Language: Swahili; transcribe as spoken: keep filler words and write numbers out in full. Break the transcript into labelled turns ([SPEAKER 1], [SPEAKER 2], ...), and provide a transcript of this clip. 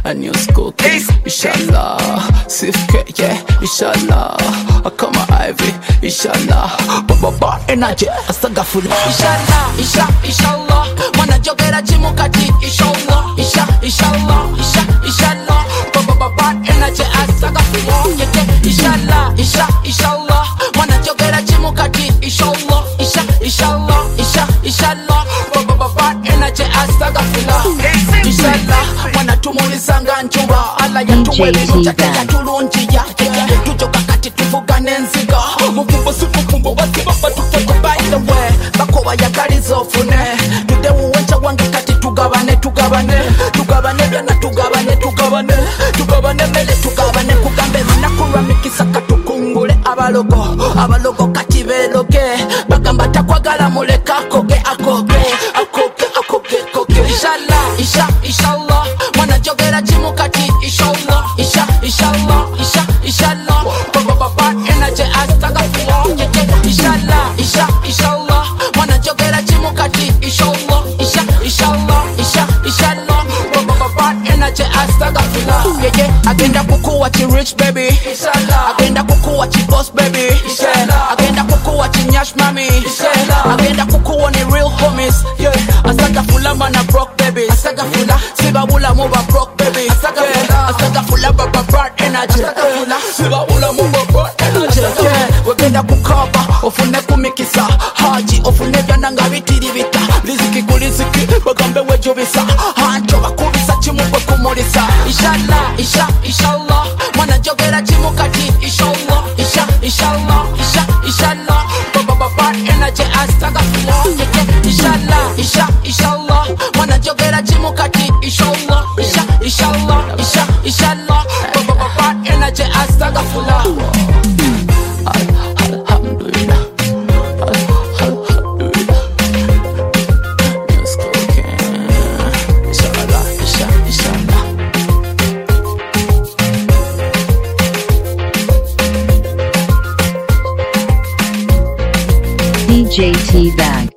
[SPEAKER 1] a new school case. Inshallah, Sifke, yeah, inshallah. Kama Ivy, inshallah. Baba energy, asagafula.
[SPEAKER 2] Inshallah, insha, inshallah. Mwana jogera jimu kati, inshallah, insha, inshallah, insha, inshallah. Baba energy, asagafula. Inshallah, insha, inshallah. Mwana jogera jimu kati, inshallah, insha, inshallah, insha, inshallah. Baba energy, asagafula. Inshallah, mwana tumulisanga nchuba. Ala ya tuwe binuja, ya tulunji ya. Tujoka kati tufuga nenziga. Mufumbo sifufumbo wasi baba tufego. By the way, bakoba ya gari zofune. Tude uwencha wangi kati tugabane, tugabane. Tugabane gana tugabane, tugabane. Tugabane mele tugabane kugambe. Minakura mikisaka tukungule abalogo. Abalogo kati beloge. Bagamba takwagala muleka akoge, akoge. Akoge, akoge, akoge. Inshallah, insha, inshallah. Mwana jogera jimu kati, inshallah. Insha, inshallah, insha, inshallah. Baba energy astagfirullah. Inshallah, insha, inshallah. Mwana jogera jimu kati, inshallah. Insha, inshallah, insha, inshallah. Baba energy astagfirullah. Yeah, yeah. Agenda kukuwa chi rich baby. Inshallah. Agenda kukuwa chi boss baby. Inshallah. Agenda kukuwa chi nyash mami. Inshallah. Agenda kukuwa ni real homies. Yeah. Asagafula mana broke baby. Asagafula. Sibabula muba broke baby. Asagafula. Asagafula baba broad energy. Asagafula. Sibabula muba broad energy. Yeah. Wegenda kukaba. Ofune kumikisa. Haji ofune vyana ngabitiri vita. Liziki kuliziki. Bagambe wejubisa. Hancho bakubisa chimukwe kumulisa. Inshallah, insha, inshallah. Mwana jogera jimu kati, inshallah. Insha, inshallah, insha, inshallah. Baba baba energy astagfirullah. Inshallah, insha, inshallah. Mwana jogera jimu kati, inshallah. Insha, inshallah, insha, inshallah. Baba baba energy astagfirullah.
[SPEAKER 1] Alhamdulillah, alhamdulillah. New school king. Inshallah, insha, inshallah.
[SPEAKER 3] D J T Bag.